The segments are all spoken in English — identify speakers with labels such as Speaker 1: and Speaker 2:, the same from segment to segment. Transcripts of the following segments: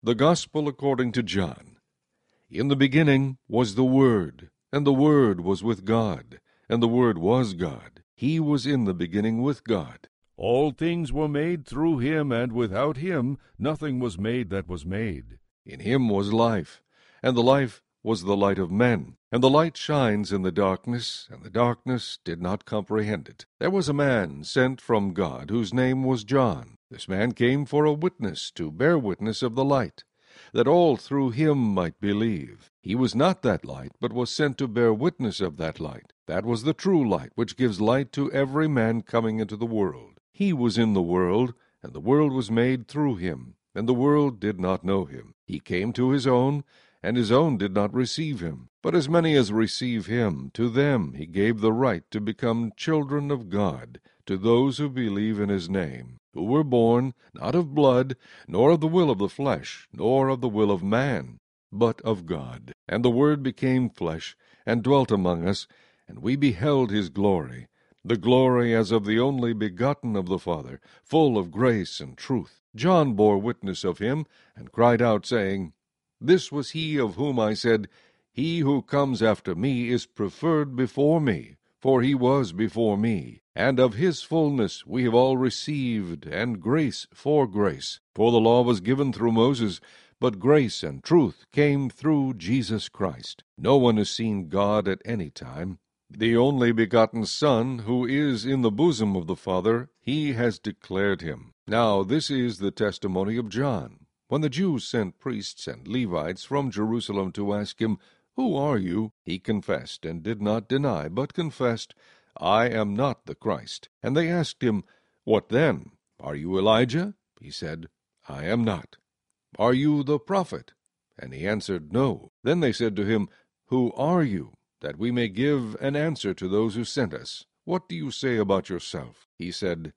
Speaker 1: The Gospel according to John. In the beginning was the Word, and the Word was with God, and the Word was God. He was in the beginning with God.
Speaker 2: All things were made through him, and without him nothing was made that was made.
Speaker 1: In him was life, and the life was the light of men. And the light shines in the darkness, and the darkness did not comprehend it. There was a man sent from God, whose name was John. This man came for a witness, to bear witness of the light, that all through him might believe. He was not that light, but was sent to bear witness of that light. That was the true light, which gives light to every man coming into the world. He was in the world, and the world was made through him, and the world did not know him. He came to his own, and his own did not receive him. But as many as receive him, to them he gave the right to become children of God, to those who believe in his name, who were born not of blood, nor of the will of the flesh, nor of the will of man, but of God. And the Word became flesh, and dwelt among us, and we beheld his glory, the glory as of the only begotten of the Father, full of grace and truth. John bore witness of him, and cried out, saying, This was he of whom I said, He who comes after me is preferred before me, for he was before me. And of his fullness we have all received, and grace for grace. For the law was given through Moses, but grace and truth came through Jesus Christ. No one has seen God at any time. The only begotten Son, who is in the bosom of the Father, he has declared him. Now this is the testimony of John. When the Jews sent priests and Levites from Jerusalem to ask him, Who are you? He confessed, and did not deny, but confessed, I am not the Christ. And they asked him, What then? Are you Elijah? He said, I am not. Are you the prophet? And he answered, No. Then they said to him, Who are you? That we may give an answer to those who sent us. What do you say about yourself? He said,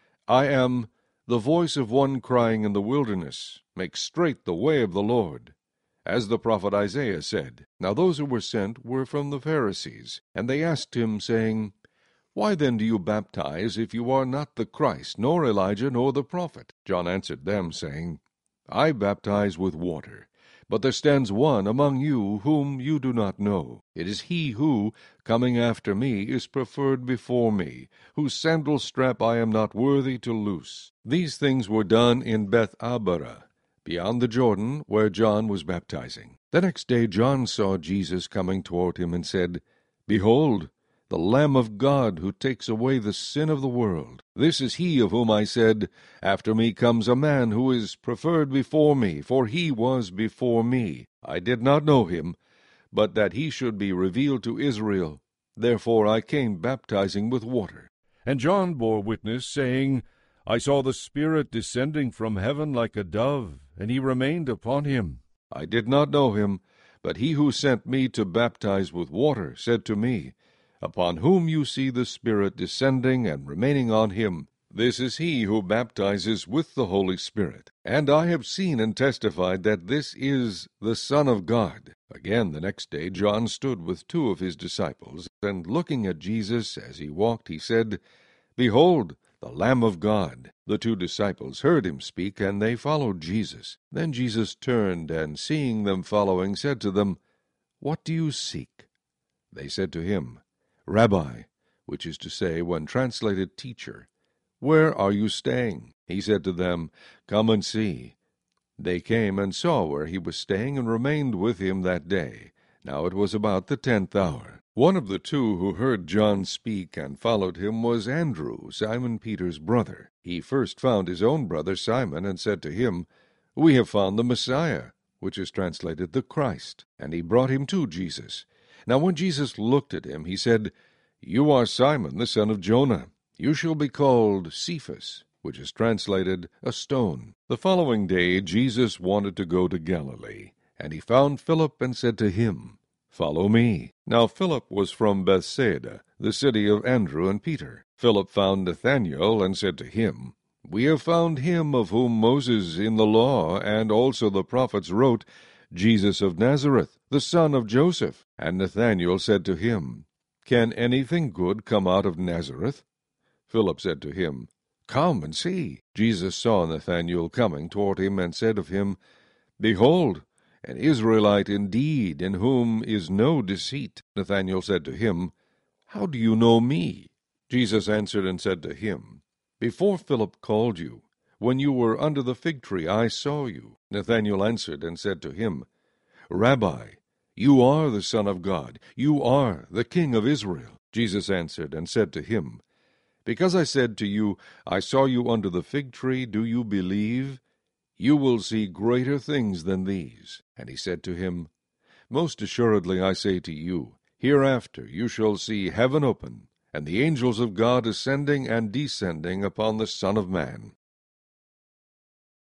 Speaker 1: I am the voice of one crying in the wilderness, Make straight the way of the Lord. As the prophet Isaiah said. Now those who were sent were from the Pharisees. And they asked him, saying, Why then do you baptize, if you are not the Christ, nor Elijah, nor the prophet? John answered them, saying, I baptize with water. But there stands one among you whom you do not know. It is he who, coming after me, is preferred before me, whose sandal strap I am not worthy to loose. These things were done in Bethabara, beyond the Jordan, where John was baptizing. The next day John saw Jesus coming toward him, and said, Behold, the Lamb of God, who takes away the sin of the world. This is he of whom I said, After me comes a man who is preferred before me, for he was before me. I did not know him, but that he should be revealed to Israel. Therefore I came baptizing with water.
Speaker 2: And John bore witness, saying, I saw the Spirit descending from heaven like a dove, and he remained upon him.
Speaker 1: I did not know him, but he who sent me to baptize with water said to me, Upon whom you see the Spirit descending and remaining on him, this is he who baptizes with the Holy Spirit. And I have seen and testified that this is the Son of God. Again the next day John stood with two of his disciples, and looking at Jesus as he walked, he said, Behold, the Lamb of God. The two disciples heard him speak, and they followed Jesus. Then Jesus turned, and seeing them following, said to them, What do you seek? They said to him, Rabbi, which is to say, when translated, teacher, where are you staying? He said to them, Come and see. They came and saw where he was staying, and remained with him that day. Now it was about the 10th hour. One of the two who heard John speak and followed him was Andrew, Simon Peter's brother. He first found his own brother Simon, and said to him, We have found the Messiah, which is translated the Christ. And he brought him to Jesus. Now when Jesus looked at him, he said, You are Simon, the son of Jonah. You shall be called Cephas, which is translated a stone. The following day Jesus wanted to go to Galilee, and he found Philip and said to him, Follow me. Now Philip was from Bethsaida, the city of Andrew and Peter. Philip found Nathanael and said to him, We have found him of whom Moses in the law and also the prophets wrote, Jesus of Nazareth, the son of Joseph. And Nathanael said to him, Can anything good come out of Nazareth? Philip said to him, Come and see. Jesus saw Nathanael coming toward him, and said of him, Behold, an Israelite indeed, in whom is no deceit. Nathanael said to him, How do you know me? Jesus answered and said to him, Before Philip called you, when you were under the fig tree, I saw you. Nathanael answered and said to him, Rabbi, you are the Son of God, you are the King of Israel. Jesus answered and said to him, Because I said to you, I saw you under the fig tree, do you believe? You will see greater things than these. And he said to him, Most assuredly I say to you, hereafter you shall see heaven open, and the angels of God ascending and descending upon the Son of Man.